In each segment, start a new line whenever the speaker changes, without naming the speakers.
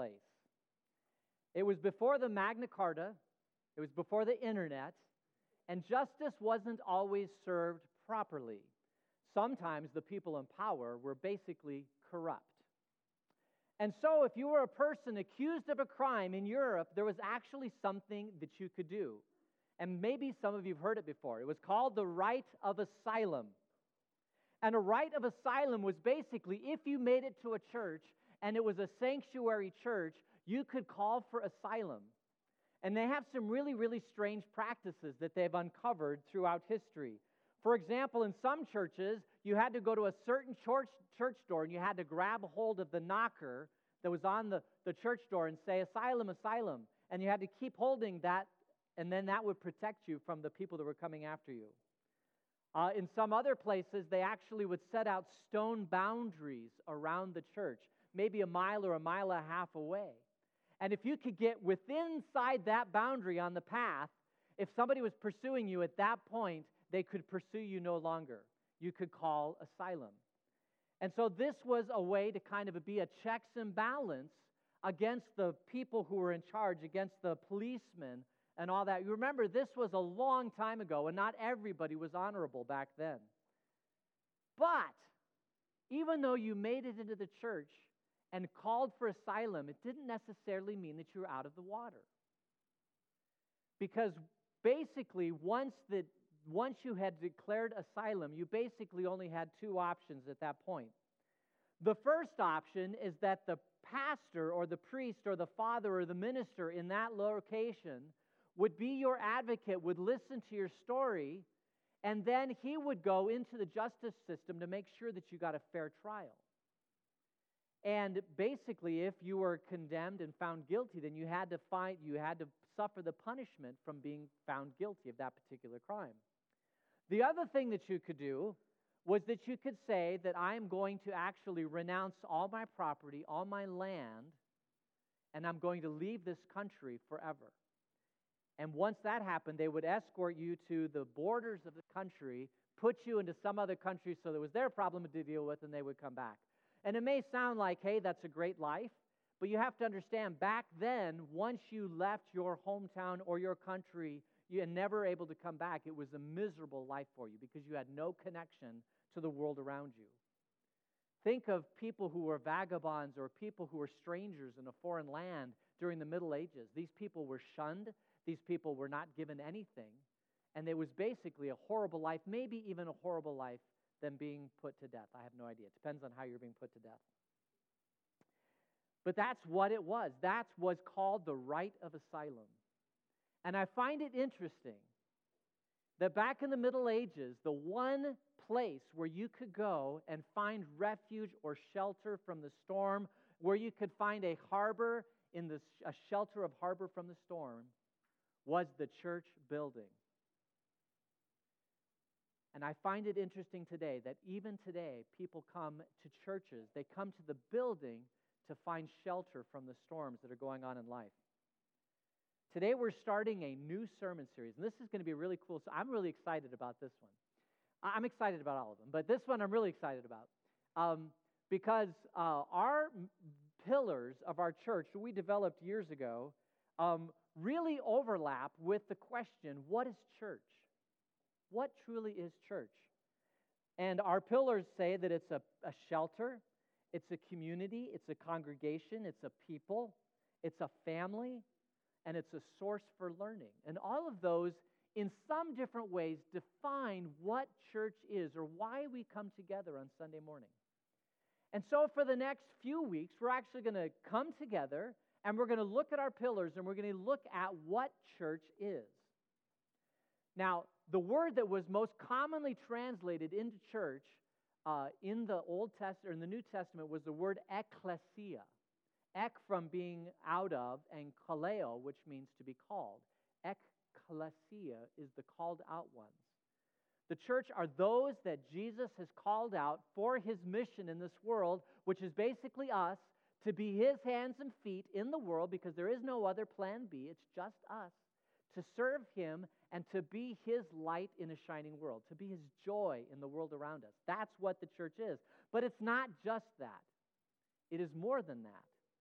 place. It was before the Magna Carta, it was before the internet, and justice wasn't always served properly. Sometimes the people in power were basically corrupt. And so if you were a person accused of a crime in Europe, there was actually something that you could do. And maybe some of you have heard it before. It was called the right of asylum. And a right of asylum was basically if you made it to a church and it was a sanctuary church, you could call for asylum. And they have some really, really strange practices that they've uncovered throughout history. For example, in some churches, you had to go to a certain church door and you had to grab a hold of the knocker that was on the church door and say, asylum, asylum. And you had to keep holding that, and then that would protect you from the people that were coming after you. In some other places, they actually would set out stone boundaries around the church, maybe a mile or a mile and a half away. And if you could get within inside that boundary on the path, if somebody was pursuing you at that point, they could pursue you no longer. You could call asylum. And so this was a way to kind of be a checks and balance against the people who were in charge, against the policemen and all that. You remember, this was a long time ago, and not everybody was honorable back then. But even though you made it into the church and called for asylum, it didn't necessarily mean that you were out of the water. Because basically, once you had declared asylum, you basically only had two options at that point. The first option is that the pastor or the priest or the father or the minister in that location would be your advocate, would listen to your story, and then he would go into the justice system to make sure that you got a fair trial. And basically, if you were condemned and found guilty, then you had to suffer the punishment from being found guilty of that particular crime. The other thing that you could do was that you could say that I am going to actually renounce all my property, all my land, and I'm going to leave this country forever. And once that happened, they would escort you to the borders of the country, put you into some other country so there was their problem to deal with, and they would come back. And it may sound like, hey, that's a great life, but you have to understand, back then, once you left your hometown or your country, you were never able to come back. It was a miserable life for you because you had no connection to the world around you. Think of people who were vagabonds or people who were strangers in a foreign land during the Middle Ages. These people were shunned. These people were not given anything. And it was basically a horrible life, maybe even a horrible life than being put to death. I have no idea. It depends on how you're being put to death. But that's what it was. That was called the right of asylum. And I find it interesting that back in the Middle Ages, the one place where you could go and find refuge or shelter from the storm, where you could find a harbor a shelter of harbor from the storm, was the church building. And I find it interesting today that even today, people come to churches, they come to the building to find shelter from the storms that are going on in life. Today we're starting a new sermon series, and this is going to be really cool. So I'm really excited about this one. I'm excited about all of them, but this one I'm really excited about because our pillars of our church that we developed years ago really overlap with the question, what is church? What truly is church? And our pillars say that it's a shelter, it's a community, it's a congregation, it's a people, it's a family, and it's a source for learning. And all of those, in some different ways, define what church is or why we come together on Sunday morning. And so for the next few weeks, we're actually going to come together and we're going to look at our pillars and we're going to look at what church is. Now, the word that was most commonly translated into church in the Old Testament or in the New Testament was the word ekklesia. Ek from being out of, and kaleo, which means to be called. Ekklesia is the called out ones. The church are those that Jesus has called out for his mission in this world, which is basically us, to be his hands and feet in the world, because there is no other plan B, it's just us, to serve him and to be his light in a shining world, to be his joy in the world around us. That's what the church is. But it's not just that. It is more than that.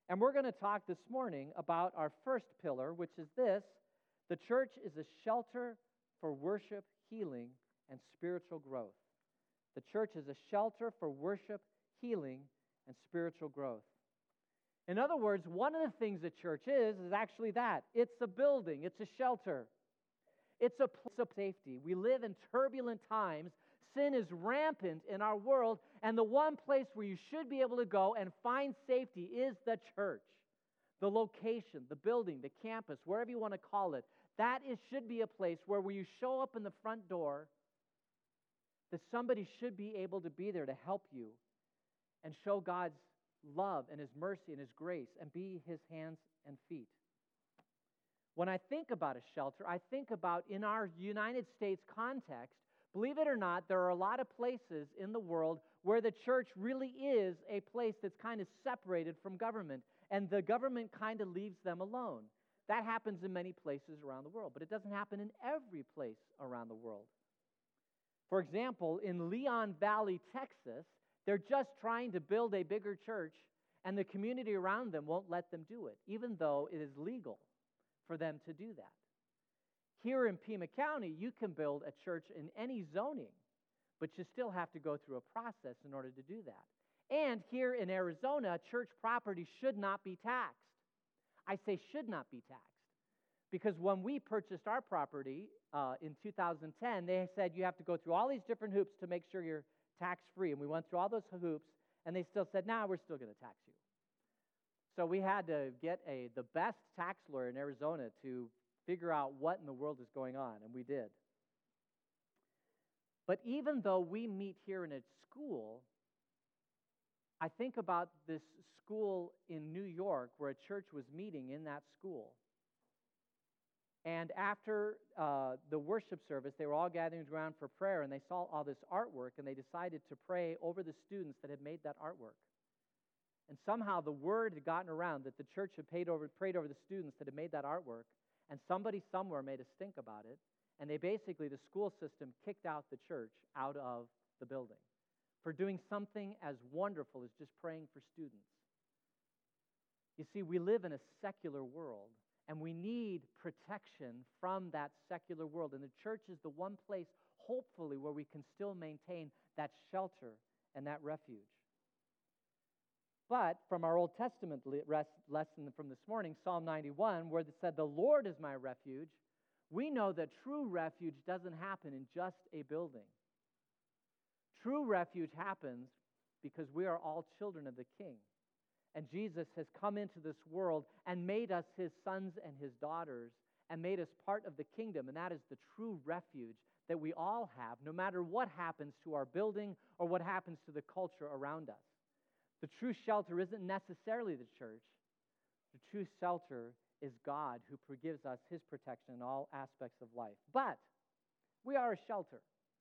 And we're going to talk this morning about our first pillar, which is this: the church is a shelter for worship, healing, and spiritual growth. The church is a shelter for worship, healing, and spiritual growth. In other words, one of the things a church is actually that. It's a building. It's a shelter. It's a place of safety. We live in turbulent times. Sin is rampant in our world, and the one place where you should be able to go and find safety is the church. The location, the building, the campus, wherever you want to call it, should be a place where when you show up in the front door, that somebody should be able to be there to help you and show God's love and His mercy and His grace and be His hands and feet. When I think about a shelter, I think about in our United States context, believe it or not, there are a lot of places in the world where the church really is a place that's kind of separated from government, and the government kind of leaves them alone. That happens in many places around the world, but it doesn't happen in every place around the world. For example, in Leon Valley, Texas, they're just trying to build a bigger church, and the community around them won't let them do it, even though it is legal for them to do that. Here in Pima County, you can build a church in any zoning, but you still have to go through a process in order to do that. And here in Arizona, church property should not be taxed. I say should not be taxed because when we purchased our property in 2010, they said you have to go through all these different hoops to make sure you're tax-free. And we went through all those hoops, and they still said, we're still going to tax you. So we had to get the best tax lawyer in Arizona to figure out what in the world is going on, and we did. But even though we meet here in a school, I think about this school in New York where a church was meeting in that school. And after the worship service, they were all gathering around for prayer, and they saw all this artwork, and they decided to pray over the students that had made that artwork. And somehow the word had gotten around that the church had prayed over the students that had made that artwork, and somebody somewhere made a stink about it, and the school system kicked out the church out of the building for doing something as wonderful as just praying for students. You see, we live in a secular world, and we need protection from that secular world, and the church is the one place, hopefully, where we can still maintain that shelter and that refuge. But from our Old Testament lesson from this morning, Psalm 91, where it said, "The Lord is my refuge," we know that true refuge doesn't happen in just a building. True refuge happens because we are all children of the King. And Jesus has come into this world and made us His sons and His daughters and made us part of the kingdom. And that is the true refuge that we all have, no matter what happens to our building or what happens to the culture around us. The true shelter isn't necessarily the church. The true shelter is God, who gives us His protection in all aspects of life. But we are a shelter.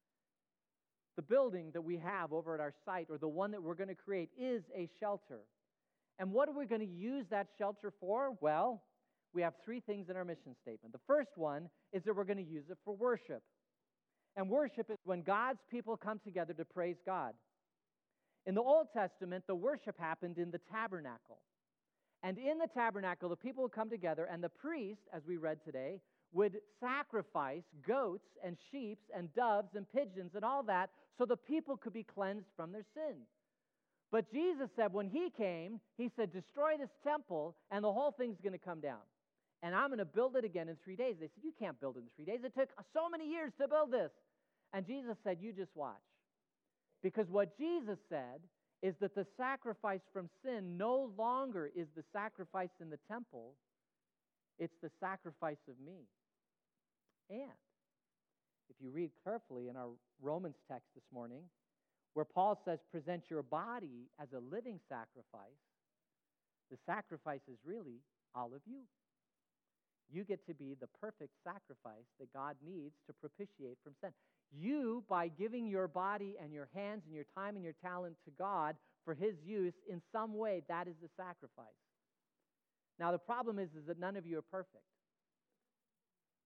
The building that we have over at our site, or the one that we're going to create, is a shelter. And what are we going to use that shelter for? Well, we have three things in our mission statement. The first one is that we're going to use it for worship. And worship is when God's people come together to praise God. In the Old Testament, the worship happened in the tabernacle. And in the tabernacle, the people would come together, and the priest, as we read today, would sacrifice goats and sheep and doves and pigeons and all that so the people could be cleansed from their sins. But Jesus said when He came, He said, destroy this temple, and the whole thing's going to come down. And I'm going to build it again in 3 days. They said, you can't build it in 3 days. It took so many years to build this. And Jesus said, you just watch. Because what Jesus said is that the sacrifice from sin no longer is the sacrifice in the temple. It's the sacrifice of me. And if you read carefully in our Romans text this morning, where Paul says, present your body as a living sacrifice, the sacrifice is really all of you. You get to be the perfect sacrifice that God needs to propitiate from sin. You, by giving your body and your hands and your time and your talent to God for His use, in some way, that is the sacrifice. Now, the problem is that none of you are perfect.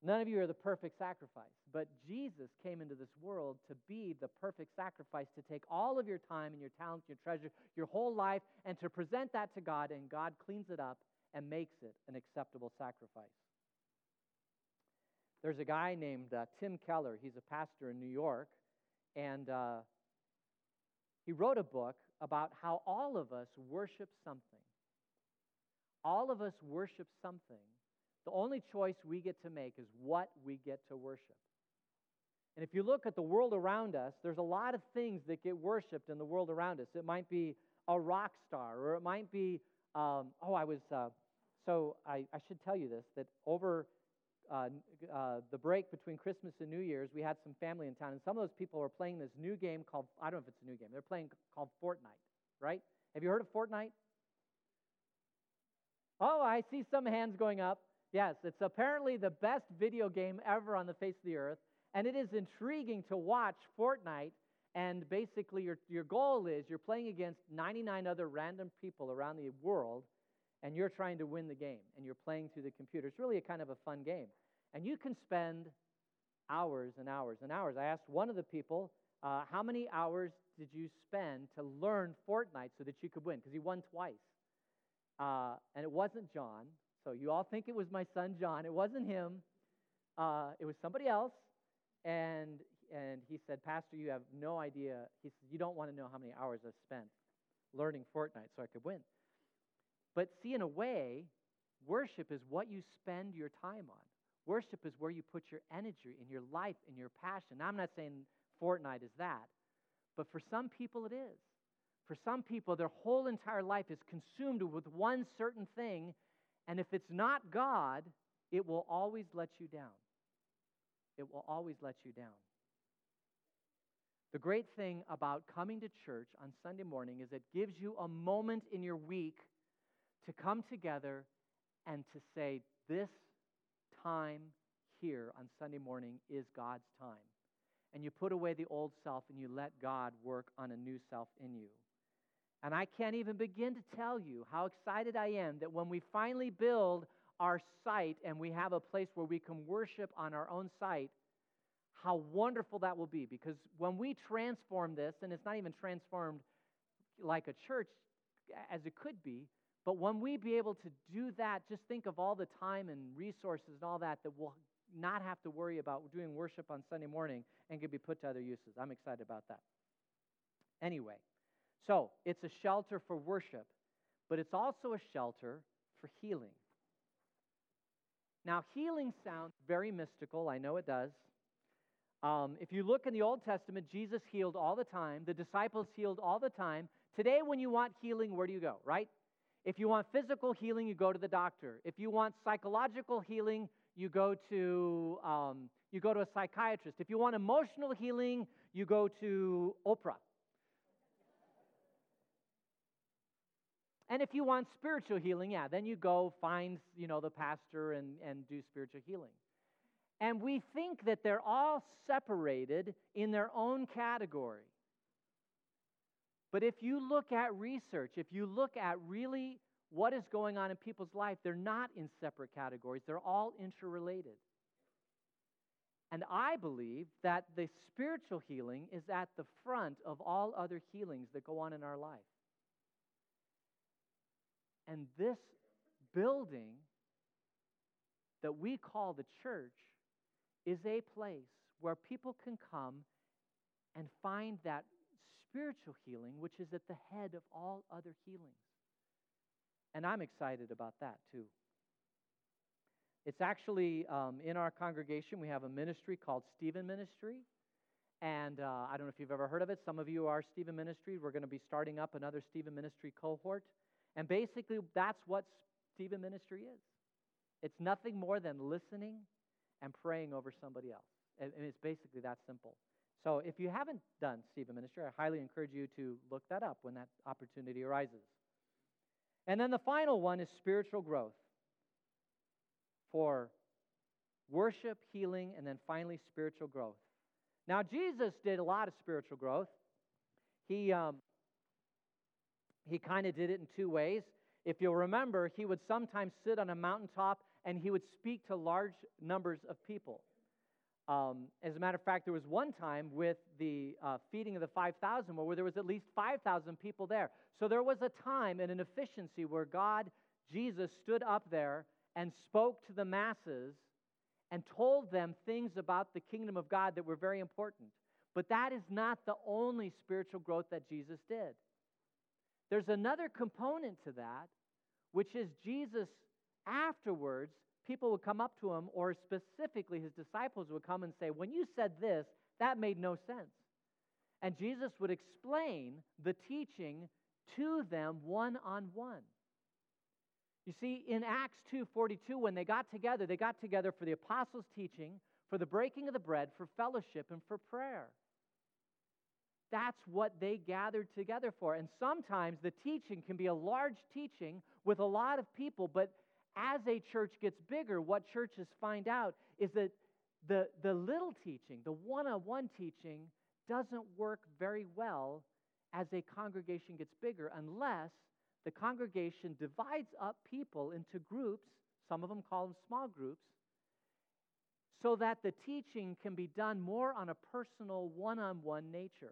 None of you are the perfect sacrifice, but Jesus came into this world to be the perfect sacrifice, to take all of your time and your talents, your treasure, your whole life, and to present that to God, and God cleans it up and makes it an acceptable sacrifice. There's a guy named Tim Keller. He's a pastor in New York, and he wrote a book about how all of us worship something. All of us worship something. The only choice we get to make is what we get to worship. And if you look at the world around us, there's a lot of things that get worshiped in the world around us. It might be a rock star, or it might be, I should tell you this, that over the break between Christmas and New Year's, we had some family in town, and some of those people were playing this new game called, I don't know if it's a new game, they're playing called Fortnite, right? Have you heard of Fortnite? Oh, I see some hands going up. Yes, it's apparently the best video game ever on the face of the earth, and it is intriguing to watch Fortnite, and basically your goal is you're playing against 99 other random people around the world, and you're trying to win the game, and you're playing through the computer. It's really a kind of a fun game, and you can spend hours and hours and hours. I asked one of the people, how many hours did you spend to learn Fortnite so that you could win? Because he won twice, and it wasn't John. So you all think it was my son, John. It wasn't him. It was somebody else. And he said, Pastor, you have no idea. He said, you don't want to know how many hours I've spent learning Fortnite so I could win. But see, in a way, worship is what you spend your time on. Worship is where you put your energy and your life and your passion. Now, I'm not saying Fortnite is that, but for some people it is. For some people, their whole entire life is consumed with one certain thing. And if it's not God, it will always let you down. It will always let you down. The great thing about coming to church on Sunday morning is it gives you a moment in your week to come together and to say, this time here on Sunday morning is God's time. And you put away the old self and you let God work on a new self in you. And I can't even begin to tell you how excited I am that when we finally build our site and we have a place where we can worship on our own site, how wonderful that will be. Because when we transform this, and it's not even transformed like a church as it could be, but when we be able to do that, just think of all the time and resources and all that we'll not have to worry about doing worship on Sunday morning and can be put to other uses. I'm excited about that. Anyway. So, it's a shelter for worship, but it's also a shelter for healing. Now, healing sounds very mystical. I know it does. If you look in the Old Testament, Jesus healed all the time. The disciples healed all the time. Today, when you want healing, where do you go, right? If you want physical healing, you go to the doctor. If you want psychological healing, you go to a psychiatrist. If you want emotional healing, you go to Oprah. And if you want spiritual healing, then you go find, the pastor and do spiritual healing. And we think that they're all separated in their own category. But if you look at research, if you look at really what is going on in people's life, they're not in separate categories. They're all interrelated. And I believe that the spiritual healing is at the front of all other healings that go on in our life. And this building that we call the church is a place where people can come and find that spiritual healing, which is at the head of all other healings. And I'm excited about that too. It's actually in our congregation, we have a ministry called Stephen Ministry. And I don't know if you've ever heard of it. Some of you are Stephen Ministry. We're going to be starting up another Stephen Ministry cohort. And basically, that's what Stephen Ministry is. It's nothing more than listening and praying over somebody else. And it's basically that simple. So if you haven't done Stephen Ministry, I highly encourage you to look that up when that opportunity arises. And then the final one is spiritual growth. For worship, healing, and then finally spiritual growth. Now, Jesus did a lot of spiritual growth. He kind of did it in two ways. If you'll remember, he would sometimes sit on a mountaintop and he would speak to large numbers of people. As a matter of fact, there was one time with the feeding of the 5,000 where there was at least 5,000 people there. So there was a time and an efficiency where Jesus stood up there and spoke to the masses and told them things about the kingdom of God that were very important. But that is not the only spiritual growth that Jesus did. There's another component to that, which is Jesus afterwards, people would come up to him, or specifically his disciples would come and say, when you said this, that made no sense. And Jesus would explain the teaching to them one-on-one. You see, in Acts 2:42, when they got together for the apostles' teaching, for the breaking of the bread, for fellowship, and for prayer. That's what they gathered together for. And sometimes the teaching can be a large teaching with a lot of people, but as a church gets bigger, what churches find out is that the little teaching, the one-on-one teaching, doesn't work very well as a congregation gets bigger unless the congregation divides up people into groups, some of them call them small groups, so that the teaching can be done more on a personal one-on-one nature.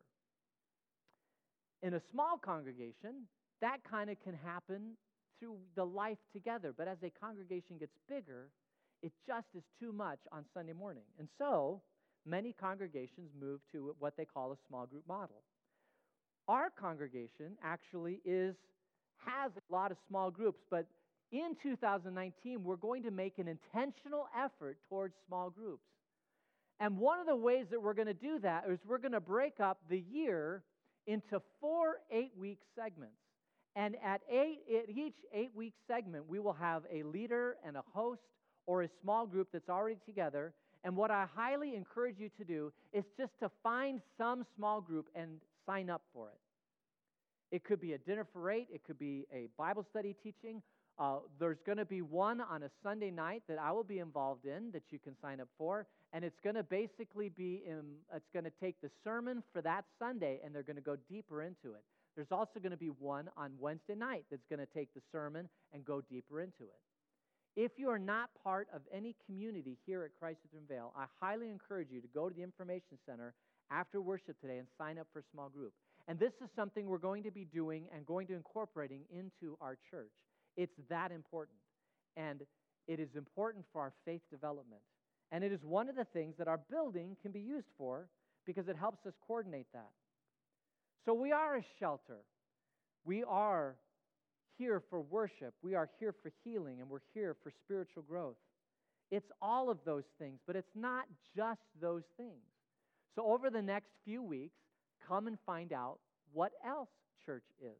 In a small congregation, that kind of can happen through the life together. But as a congregation gets bigger, it just is too much on Sunday morning. And so, many congregations move to what they call a small group model. Our congregation actually has a lot of small groups, but in 2019, we're going to make an intentional effort towards small groups. And one of the ways that we're going to do that is we're going to break up the year into 4 8-week segments. And at each 8-week segment, we will have a leader and a host or a small group that's already together. And what I highly encourage you to do is just to find some small group and sign up for it. It could be a dinner for 8. It could be a Bible study teaching. There's going to be one on a Sunday night that I will be involved in that you can sign up for. And it's going to basically it's going to take the sermon for that Sunday, and they're going to go deeper into it. There's also going to be one on Wednesday night that's going to take the sermon and go deeper into it. If you are not part of any community here at Christ Lutheran Vale, I highly encourage you to go to the information center after worship today and sign up for a small group. And this is something we're going to be doing and going to incorporating into our church. It's that important. And it is important for our faith development. And it is one of the things that our building can be used for because it helps us coordinate that. So we are a shelter. We are here for worship. We are here for healing, and we're here for spiritual growth. It's all of those things, but it's not just those things. So over the next few weeks, come and find out what else church is.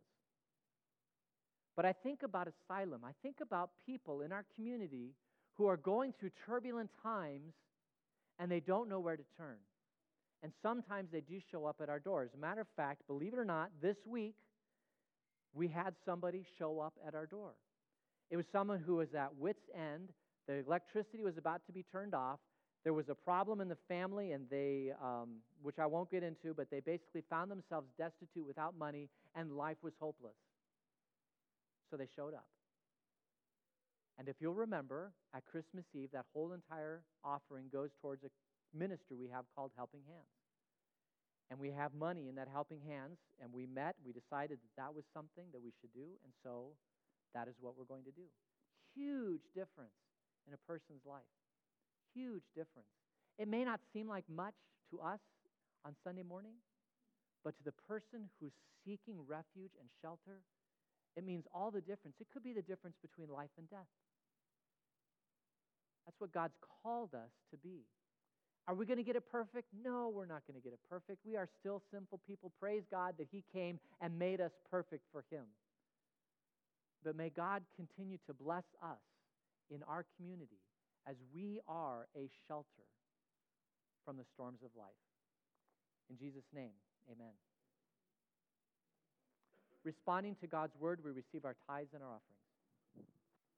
But I think about Asylum. I think about people in our community who are going through turbulent times and they don't know where to turn. And sometimes they do show up at our door. As a matter of fact, believe it or not, this week we had somebody show up at our door. It was someone who was at wit's end. The electricity was about to be turned off. There was a problem in the family, and they, which I won't get into, but they basically found themselves destitute without money, and life was hopeless. So they showed up. And if you'll remember, at Christmas Eve, that whole entire offering goes towards a ministry we have called Helping Hands. And we have money in that Helping Hands, and we decided that was something that we should do, and so that is what we're going to do. Huge difference in a person's life. Huge difference. It may not seem like much to us on Sunday morning, but to the person who's seeking refuge and shelter, it means all the difference. It could be the difference between life and death. That's what God's called us to be. Are we going to get it perfect? No, we're not going to get it perfect. We are still sinful people. Praise God that He came and made us perfect for Him. But may God continue to bless us in our community as we are a shelter from the storms of life. In Jesus' name, amen. Responding to God's word, we receive our tithes and our offerings.